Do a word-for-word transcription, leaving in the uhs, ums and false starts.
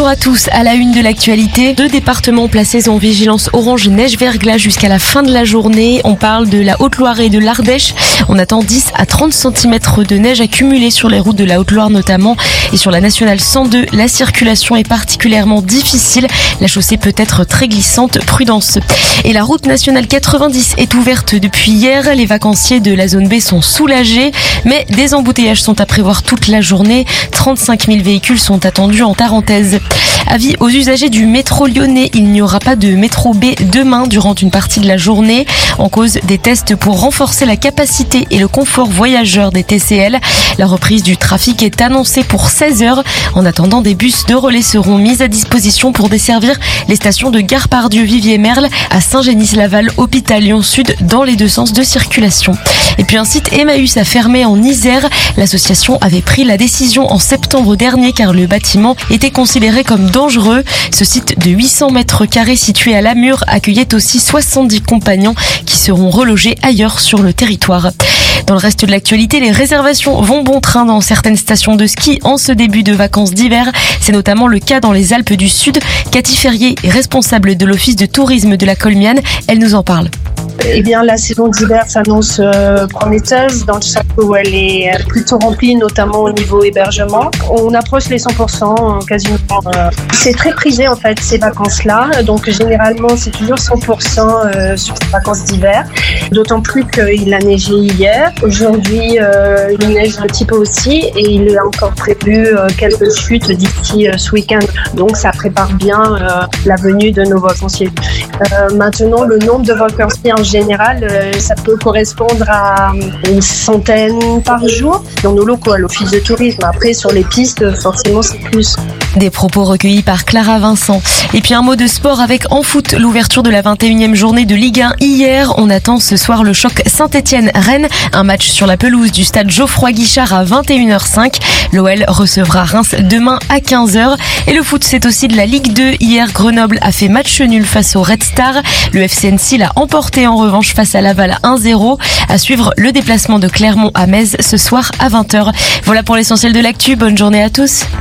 Bonjour à tous, à la une de l'actualité, deux départements placés en vigilance orange neige-verglas jusqu'à la fin de la journée. On parle de la Haute-Loire et de l'Ardèche. On attend dix à trente centimètres de neige accumulée sur les routes de la Haute-Loire notamment. Et sur la nationale cent deux, la circulation est particulièrement difficile. La chaussée peut être très glissante, prudence. Et la route nationale quatre-vingt-dix est ouverte depuis hier. Les vacanciers de la zone B sont soulagés, mais des embouteillages sont à prévoir toute la journée. trente-cinq mille véhicules sont attendus en Tarentaise. Avis aux usagers du métro lyonnais, il n'y aura pas de métro B demain durant une partie de la journée. En cause des tests pour renforcer la capacité et le confort voyageur des T C L. La reprise du trafic est annoncée pour seize heures. En attendant, des bus de relais seront mis à disposition pour desservir les stations de Gare Pardieu, Viviers-Merle, à Saint-Génis-Laval, Hôpital Lyon-Sud dans les deux sens de circulation. Et puis un site Emmaüs a fermé en Isère. L'association avait pris la décision en septembre dernier car le bâtiment était considéré comme dangereux. Ce site de huit cents mètres carrés situé à Lamure accueillait aussi soixante-dix compagnons qui seront relogés ailleurs sur le territoire. Dans le reste de l'actualité, les réservations vont bon train dans certaines stations de ski en ce début de vacances d'hiver. C'est notamment le cas dans les Alpes du Sud. Cathy Ferrier est responsable de l'office de tourisme de la Colmiane. Elle nous en parle. Eh bien, la saison d'hiver s'annonce euh, prometteuse dans le sens où elle est plutôt remplie, notamment au niveau hébergement. On approche les cent pour cent quasiment. Euh, c'est très prisé en fait ces vacances-là, donc généralement c'est toujours cent pour cent euh, sur ces vacances d'hiver. D'autant plus qu'il a neigé hier. Aujourd'hui, euh, il neige un petit peu aussi et il est encore prévu euh, quelques chutes d'ici euh, ce week-end. Donc ça prépare bien euh, la venue de nos vacanciers. Euh, maintenant, le nombre de vacanciers en général, euh, ça peut correspondre à une centaine par jour dans nos locaux à l'office de tourisme. Après, sur les pistes, forcément, c'est plus. Des propos recueillis par Clara Vincent. Et puis un mot de sport avec en foot, l'ouverture de la vingt et unième journée de Ligue un hier. On attend ce soir le choc Saint-Étienne-Rennes. Un match sur la pelouse du stade Geoffroy Guichard à vingt et une heures cinq. L'O L recevra Reims demain à quinze heures. Et le foot, c'est aussi de la Ligue deux. Hier, Grenoble a fait match nul face au Red Star. Le F C Nancy l'a emporté en revanche face à Laval un zéro. À suivre le déplacement de Clermont à Metz ce soir à vingt heures. Voilà pour l'essentiel de l'actu. Bonne journée à tous.